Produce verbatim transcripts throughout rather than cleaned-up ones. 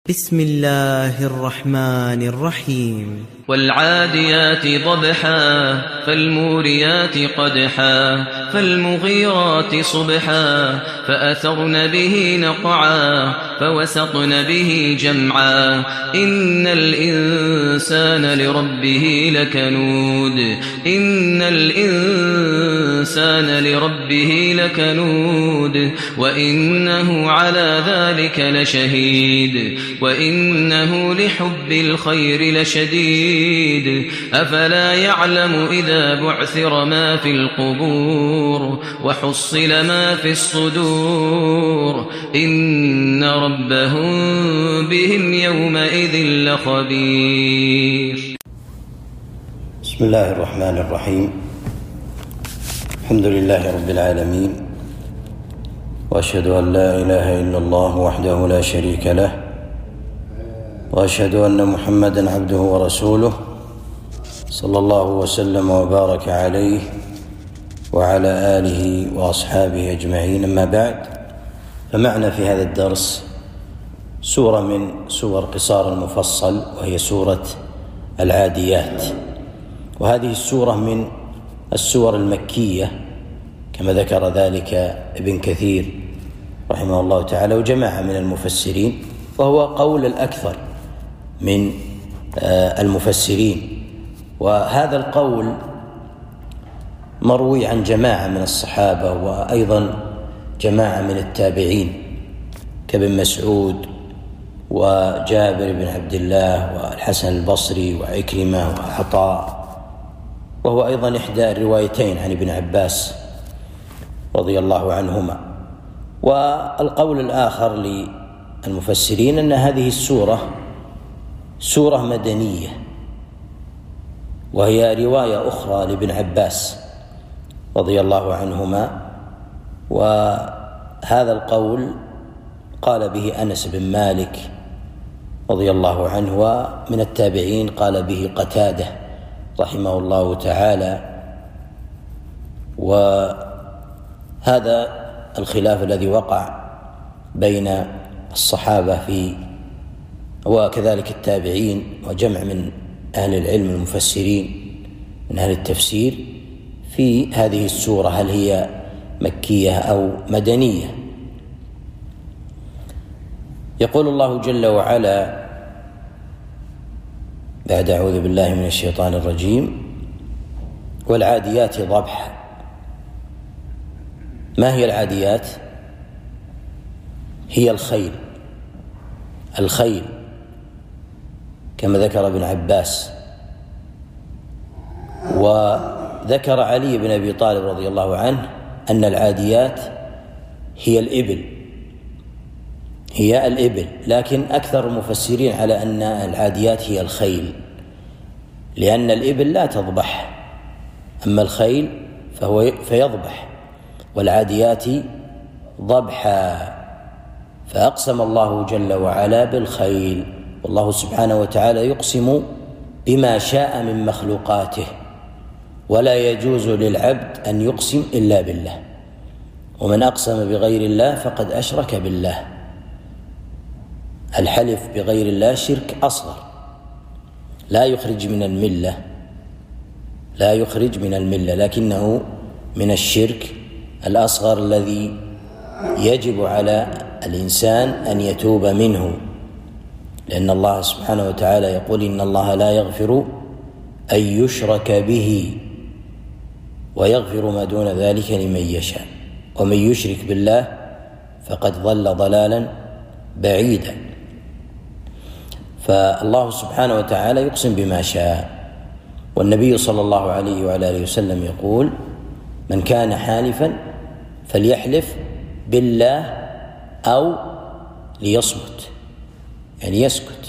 بسم الله الرحمن الرحيم. والعاديات ضبحا فالموريات قدحا فالمغيرات صبحا فأثرن به نقعا فوسطن به جمعا إن الإنسان لربه لكنود إن الإنسان لربه لكنود وإنه على ذلك لشهيد وإنه لحب الخير لشديد أفلا يعلم إذا بعثر ما في القبور وحصل ما في الصدور إن ربهم بهم يومئذ لخبير. بسم الله الرحمن الرحيم. الحمد لله رب العالمين، وأشهد أن لا إله إلا الله وحده لا شريك له، وأشهد أن محمدًا عبده ورسوله صلى الله وسلم وبارك عليه وعلى آله وأصحابه أجمعين. أما بعد، فمعنا في هذا الدرس سورة من سور قصار المفصل، وهي سورة العاديات. وهذه السورة من السور المكية كما ذكر ذلك ابن كثير رحمه الله تعالى وجماعة من المفسرين، وهو قول الأكثر من المفسرين. وهذا القول مروي عن جماعة من الصحابة وأيضا جماعة من التابعين كابن مسعود وجابر بن عبد الله والحسن البصري وعكرمة وعطاء، وهو أيضا إحدى الروايتين عن ابن عباس رضي الله عنهما. والقول الآخر للمفسرين أن هذه السورة سورة مدنية، وهي رواية أخرى لابن عباس رضي الله عنهما. وهذا القول قال به أنس بن مالك رضي الله عنه، ومن التابعين قال به قتادة رحمه الله تعالى. وهذا الخلاف الذي وقع بين الصحابة في وكذلك التابعين وجمع من أهل العلم المفسرين من أهل التفسير في هذه السورة، هل هي مكية أو مدنية. يقول الله جل وعلا بعد أعوذ بالله من الشيطان الرجيم: والعاديات ضبحا. ما هي العاديات؟ هي الخيل الخيل كما ذكر ابن عباس. وذكر علي بن أبي طالب رضي الله عنه أن العاديات هي الإبل هي الإبل لكن أكثر المفسرين على أن العاديات هي الخيل، لأن الإبل لا تضبح، أما الخيل فهو فيضبح. والعاديات ضبحا، فأقسم الله جل وعلا بالخيل. والله سبحانه وتعالى يقسم بما شاء من مخلوقاته، ولا يجوز للعبد أن يقسم إلا بالله، ومن أقسم بغير الله فقد أشرك بالله. الحلف بغير الله شرك أصغر لا يخرج من الملة لا يخرج من الملة لكنه من الشرك الأصغر الذي يجب على الإنسان أن يتوب منه، لأن الله سبحانه وتعالى يقول: إن الله لا يغفر أن يشرك به ويغفر ما دون ذلك لمن يشاء، ومن يشرك بالله فقد ضل ضلالا بعيدا. فالله سبحانه وتعالى يقسم بما شاء. والنبي صلى الله عليه وعلى آله وسلم يقول: من كان حالفا فليحلف بالله أو ليصمت، يعني يسكت.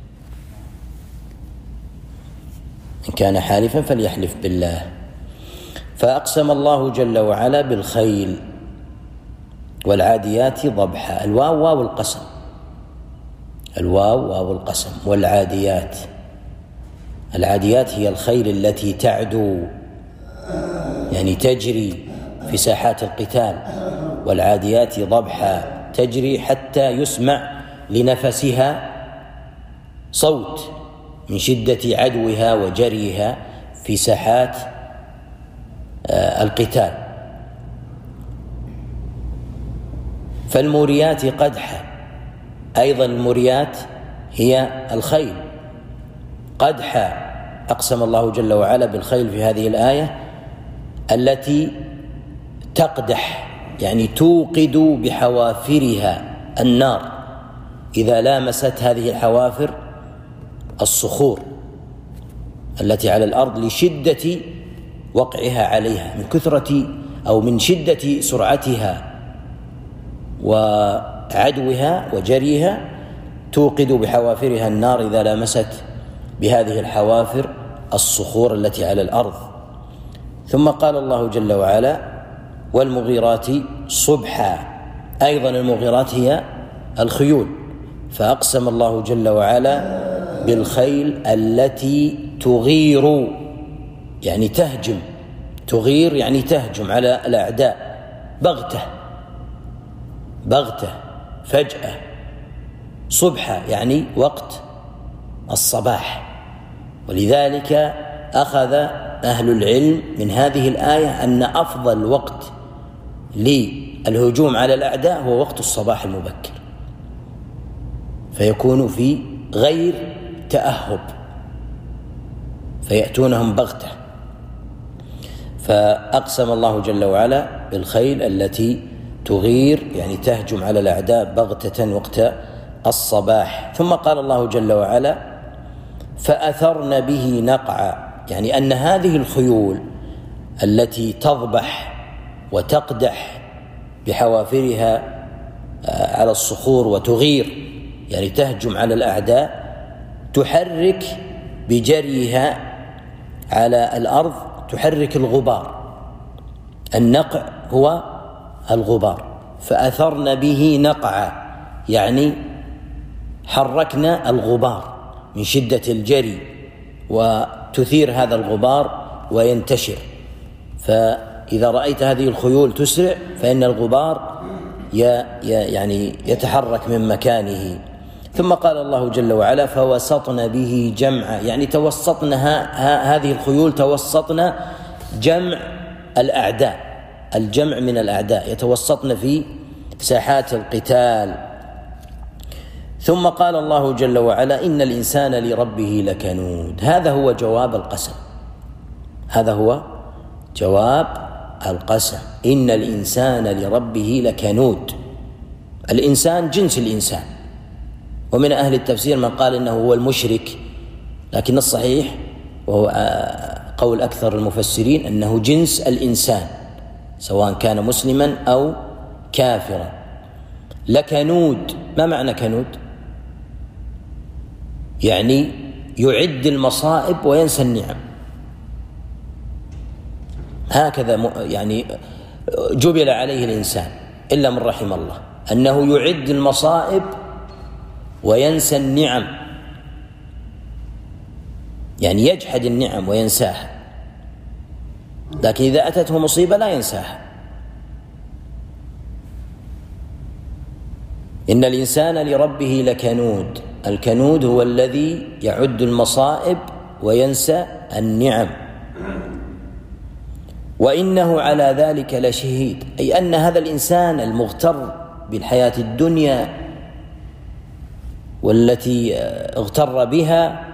إن كان حالفا فليحلف بالله. فأقسم الله جل وعلا بالخيل. والعاديات ضبحا، الواو واو القسم الواو واو القسم والعاديات. العاديات هي الخيل التي تعدو، يعني تجري في ساحات القتال. والعاديات ضبحا تجري حتى يسمع لنفسها صوت من شدة عدوها وجريها في ساحات القتال. فالموريات قدحا، أيضا الموريات هي الخيل قدحا. أقسم الله جل وعلا بالخيل في هذه الآية التي تقدح، يعني توقد بحوافرها النار إذا لامست هذه الحوافر الصخور التي على الأرض لشدة وقعها عليها، من كثرة أو من شدة سرعتها وعدوها وجريها، توقد بحوافرها النار إذا لامست بهذه الحوافر الصخور التي على الأرض. ثم قال الله جل وعلا والمغيرات صبحا، أيضا المغيرات هي الخيول، فأقسم الله جل وعلا بالخيل التي تغير، يعني تهجم، تغير يعني تهجم على الأعداء بغتة بغتة فجأة. صبحا يعني وقت الصباح. ولذلك أخذ أهل العلم من هذه الآية أن أفضل وقت للهجوم على الأعداء هو وقت الصباح المبكر، فيكون في غير تأهب فيأتونهم بغتة. فأقسم الله جل وعلا بالخيل التي تغير يعني تهجم على الأعداء بغتة وقت الصباح. ثم قال الله جل وعلا فأثرن به نقعا، يعني أن هذه الخيول التي تضبح وتقدح بحوافرها على الصخور وتغير يعني تهجم على الأعداء، تحرك بجريها على الأرض، تحرك الغبار. النقع هو الغبار. فأثرن به نقعا يعني حركنا الغبار من شدة الجري، وتثير هذا الغبار وينتشر. فإذا رأيت هذه الخيول تسرع فإن الغبار يعني يتحرك من مكانه. ثم قال الله جل وعلا فوسطن به جمعا، يعني توسطنا هذه الخيول، توسطنا جمع الأعداء، الجمع من الأعداء يتوسطن في ساحات القتال. ثم قال الله جل وعلا إن الإنسان لربه لكنود. هذا هو جواب القسم، هذا هو جواب القسم، إن الإنسان لربه لكنود. الإنسان جنس الإنسان، ومن أهل التفسير من قال إنه هو المشرك، لكن الصحيح وهو قول أكثر المفسرين أنه جنس الإنسان سواء كان مسلما أو كافرا. لكنود، ما معنى كنود؟ يعني يعد المصائب وينسى النعم، هكذا يعني جبل عليه الإنسان إلا من رحم الله، أنه يعد المصائب وينسى النعم، يعني يجحد النعم وينساها، لكن إذا أتته مصيبة لا ينساها. إن الإنسان لربه لكنود. الكنود هو الذي يعد المصائب وينسى النعم. وإنه على ذلك لشهيد، أي أن هذا الإنسان المغتر بالحياة الدنيا والتي اغتر بها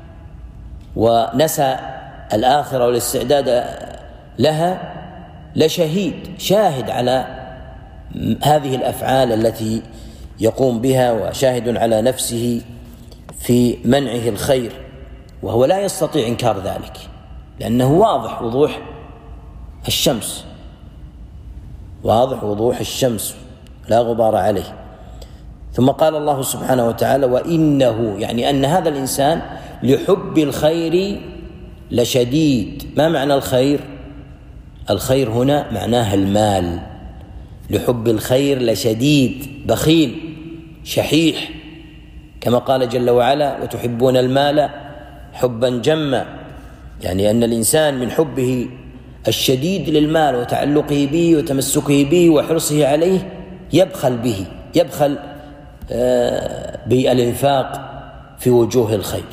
ونسى الآخرة والاستعداد لها لشهيد، شاهد على هذه الأفعال التي يقوم بها، وشاهد على نفسه في منعه الخير، وهو لا يستطيع إنكار ذلك لأنه واضح وضوح الشمس، واضح وضوح الشمس لا غبار عليه. ثم قال الله سبحانه وتعالى وإنه، يعني أن هذا الإنسان لحب الخير لشديد. ما معنى الخير؟ الخير هنا معناها المال. لحب الخير لشديد، بخيل شحيح، كما قال جل وعلا وتحبون المال حبا جما، يعني أن الإنسان من حبه الشديد للمال وتعلقه به وتمسكه به وحرصه عليه يبخل به، يبخل بالإنفاق في وجوه الخير.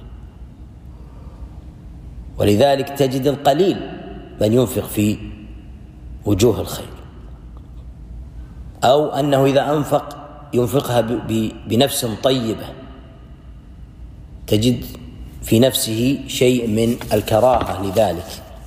ولذلك تجد القليل من ينفق في وجوه الخير، أو أنه إذا أنفق ينفقها بنفس طيبة، تجد في نفسه شيء من الكراهة لذلك.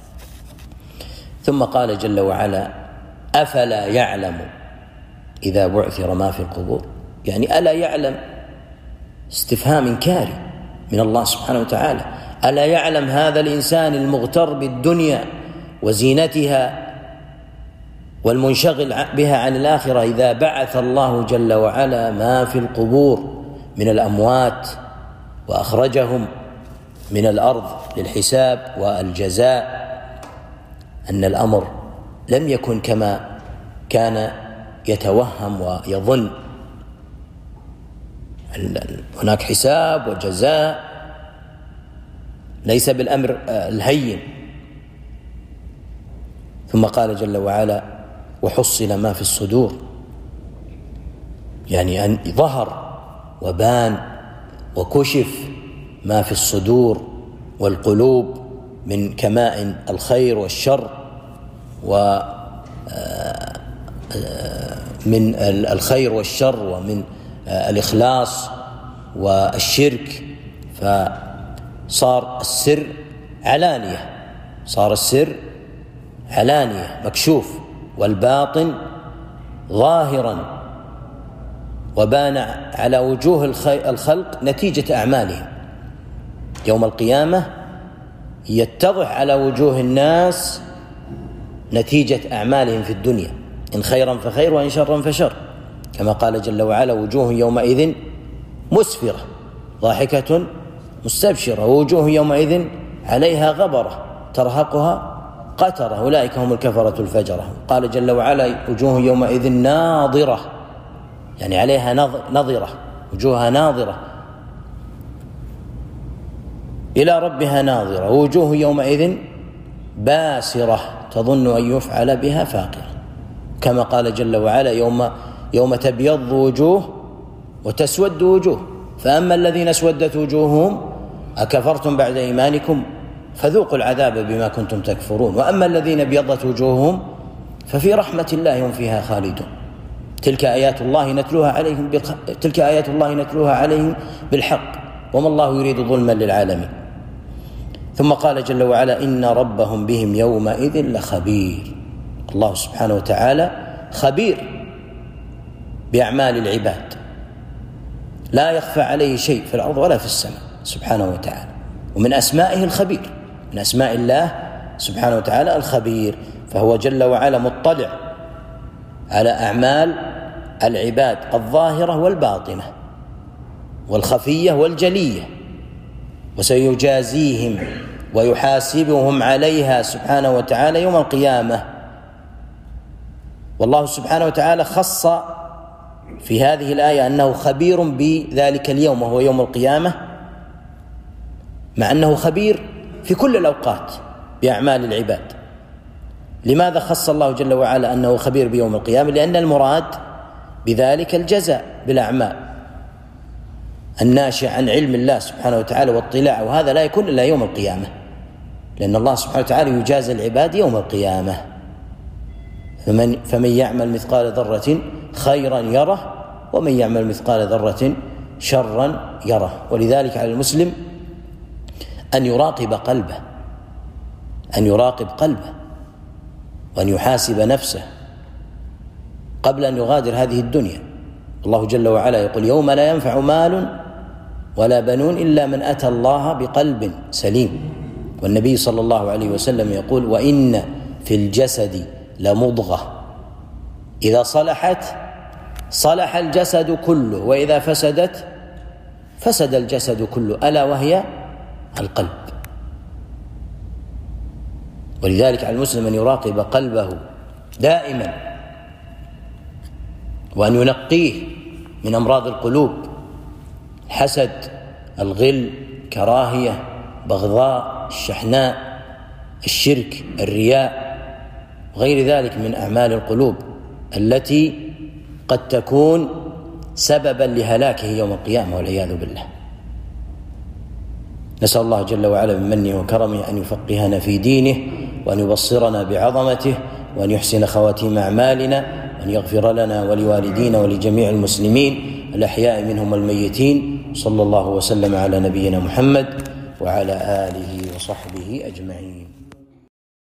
ثم قال جل وعلا: أفلا يعلم إذا بعثر ما في القبور، يعني ألا يعلم، استفهام إنكاري من الله سبحانه وتعالى. ألا يعلم هذا الإنسان المغتر بالدنيا وزينتها والمنشغل بها عن الآخرة إذا بعث الله جل وعلا ما في القبور من الأموات وأخرجهم من الأرض للحساب والجزاء، أن الأمر لم يكن كما كان يتوهم ويظن. هناك حساب وجزاء، ليس بالأمر الهين. ثم قال جل وعلا: وحصل ما في الصدور، يعني أن ظهر وبان وكشف ما في الصدور والقلوب من كمائن الخير والشر، ومن الخير والشر ومن الإخلاص والشرك. فصار السر علانية، صار السر علانية مكشوف، والباطن ظاهرا، وبان على وجوه الخلق نتيجة أعمالهم. يوم القيامة يتضح على وجوه الناس نتيجة أعمالهم في الدنيا، إن خيرا فخير وإن شرا فشر، كما قال جل وعلا: وجوه يومئذ مسفرة ضاحكة مستبشرة، ووجوه يومئذ عليها غبرة ترهقها قترة، أولئك هم الكفرة الفجرة. قال جل وعلا: وجوه يومئذ ناظرة، يعني عليها نظرة، وجوهها ناظرة إلى ربها ناظرة، ووجوه يومئذ باسرة تظن أن يفعل بها فاقرة، كما قال جل وعلا: يوم يوم تبيض وجوه وتسود وجوه، فأما الذين اسودت وجوههم أكفرتم بعد إيمانكم فذوقوا العذاب بما كنتم تكفرون، وأما الذين ابيضت وجوههم ففي رحمة الله هم فيها خالدون. تلك آيات الله نتلوها عليهم بالخ... تلك آيات الله نتلوها عليهم بالحق، وما الله يريد ظلما للعالمين. ثم قال جل وعلا: إن ربهم بهم يومئذ لخبير. الله سبحانه وتعالى خبير بأعمال العباد، لا يخفى عليه شيء في الأرض ولا في السماء سبحانه وتعالى. ومن أسمائه الخبير، من أسماء الله سبحانه وتعالى الخبير، فهو جل وعلا مطلع على أعمال العباد الظاهرة والباطنة والخفية والجلية، وسيجازيهم ويحاسبهم عليها سبحانه وتعالى يوم القيامة. والله سبحانه وتعالى خص في هذه الآية أنه خبير بذلك اليوم وهو يوم القيامة، مع أنه خبير في كل الأوقات بأعمال العباد. لماذا خص الله جل وعلا أنه خبير بيوم القيامة؟ لأن المراد بذلك الجزاء بالأعمال الناشئ عن علم الله سبحانه وتعالى واطلاع، وهذا لا يكون إلا يوم القيامة، لأن الله سبحانه وتعالى يجازي العباد يوم القيامة. فمن, فمن يعمل مثقال ذرة خيرا يره، ومن يعمل مثقال ذرة شرا يره. ولذلك على المسلم أن يراقب قلبه، أن يراقب قلبه وأن يحاسب نفسه قبل أن يغادر هذه الدنيا. الله جل وعلا يقول: يوم لا ينفع مال ولا بنون إلا من أتى الله بقلب سليم. والنبي صلى الله عليه وسلم يقول: وإن في الجسد لمضغة إذا صلحت صلح الجسد كله، وإذا فسدت فسد الجسد كله، ألا وهي القلب. ولذلك على المسلم أن يراقب قلبه دائما، وأن ينقيه من أمراض القلوب: الحسد، الغل، كراهية، بغضاء، الشحناء، الشرك، الرياء، وغير ذلك من أعمال القلوب التي قد تكون سببا لهلاكه يوم القيامة والعياذ بالله. نسأل الله جل وعلا بمنه وكرمه أن يفقهنا في دينه، وأن يبصرنا بعظمته، وأن يحسن خواتيم أعمالنا، وأن يغفر لنا ولوالدينا ولجميع المسلمين الأحياء منهم والميتين. صلى الله وسلم على نبينا محمد وعلى آله وصحبه أجمعين.